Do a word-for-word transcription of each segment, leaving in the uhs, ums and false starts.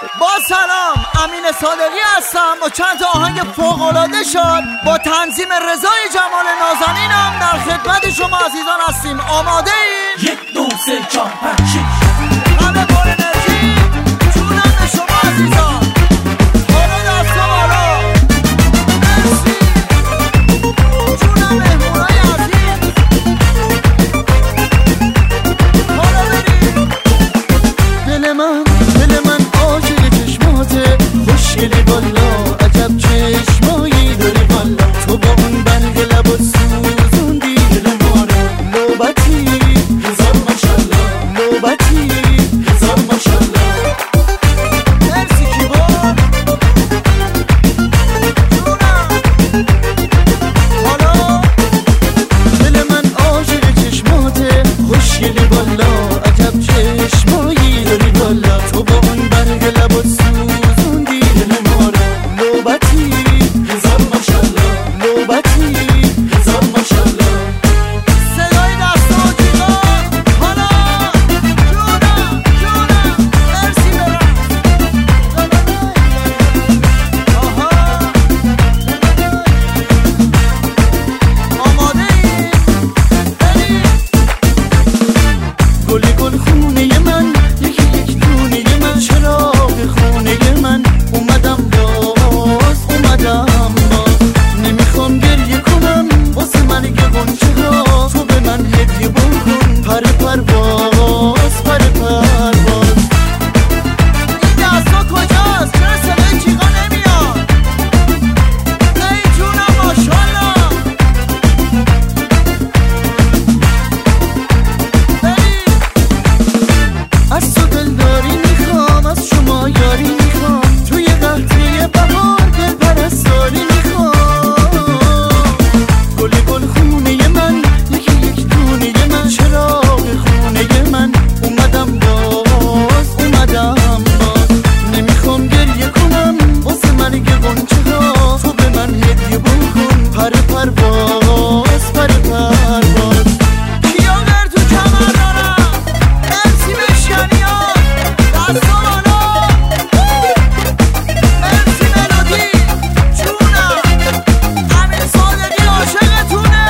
با سلام، امین صادقی هستم با چند تا آهنگ فوق‌العاده شد با تنظیم رضای جمال نازنینم در خدمت شما عزیزان هستیم. آماده اید؟ یک دو سه چهار پنج شش همه پر انرژی جونم به شما عزیزان. بالا دستا بالا، مرسی جونم مهمونای عزیز. بالا بریم. دل من دل من عاشق چشماته، خوشگلی والا، عجب چشمایی داری والا. تو با اون برگ لبات سوزوندی دل ما رو. نوبتی هزار ماشالله، نوبتی هزار ماشالله. مرسی کیبورد جونم. حالا دل من عاشق چشماته، خوشگلی والا، عجب چشمایی داری والا. تو با اون برگ لبات سوزوندی دل ما رو. نوبتی هزار ماشالله، نوبتی هزار ماشالله. صدای دستا و جیغا. حالا جونم جونم مرسی برم. آها آماده ای؟ بریم. گل گل خونه من، یکی یک دونه من، چراغ خونه من. اومدم باز اومدم باز، نمیخوام گریه کنم واسه مرگ غنچه ها. تو به من هدیه بکن پر پرواز، پر پرواز. این دستا کجاست؟ چرا صدای جیغا نمیاد؟ ای جونم ماشالله. بریم. از تو دلداری میخوام، از شما یاری میخوام، توی قهطه بهار دل پرستاری میخوام. گل گل خونه من، یکی یک دونه من، چراغ خونه من. اومدم باز اومدم باز، نمیخوام گریه کنم واسه مرگ غنچه ها. تو به من هدیه بکن پر پرواز، پر پرواز. کیا در تو کمر دارم؟ مرسی بشکنیان دستا بالا. مرسی ملودی جونم. امین صادقی عاشقتونه.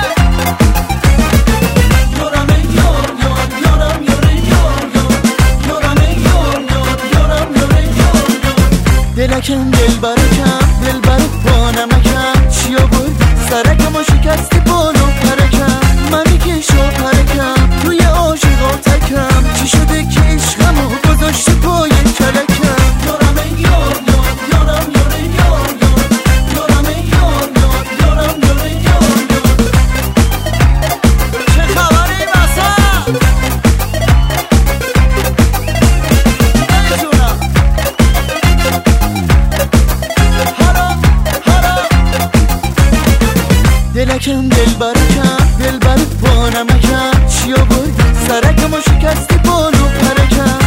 یارم یار یار یارم یار یار یار یارم یار یار یارم یار یار یار. دلکم دل برکم، دل برک با نمکم. چیا بود سرکم و شکستی بالو پرکم. منی که شو پرکم توی عاشقا تکم. چی شده که عشقمو گذاشتی پای کلکم؟ یارم یار یار یارم یار یار یار یارم یار یار یارم یار یار یار. چه خبره این وسط؟ نمی‌دونم. حالا حالا دلکم دل برکم، دل برک با نمکم. چیا بود سرکم و شکستی بالو پرکم.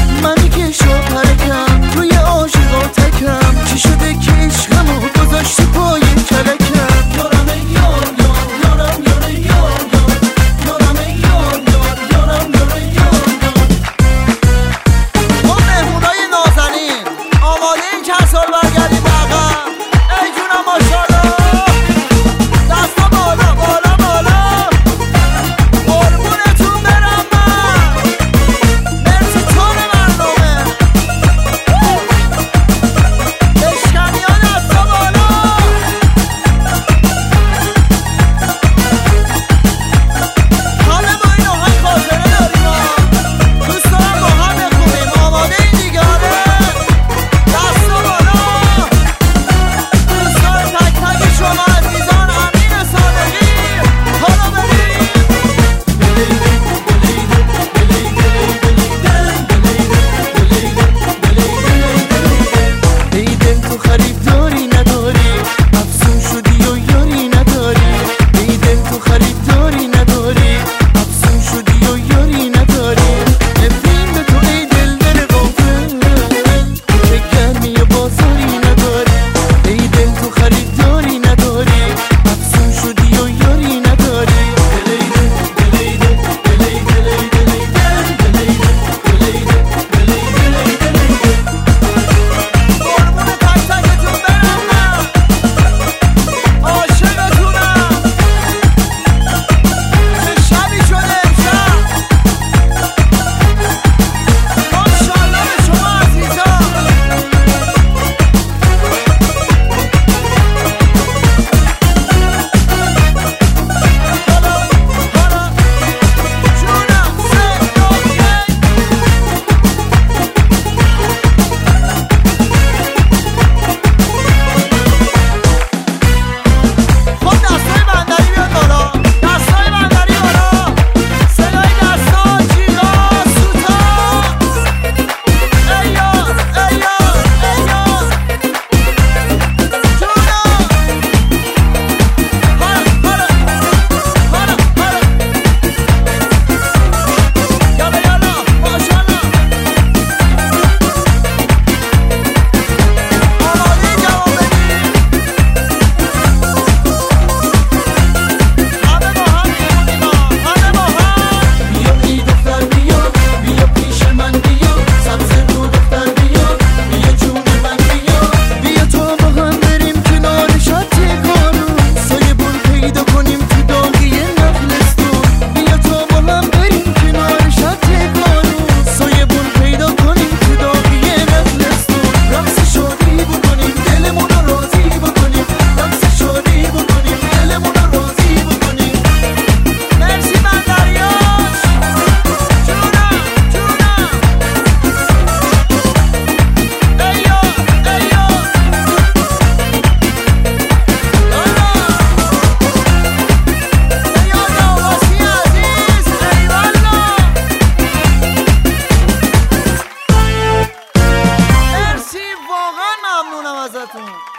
ازتون.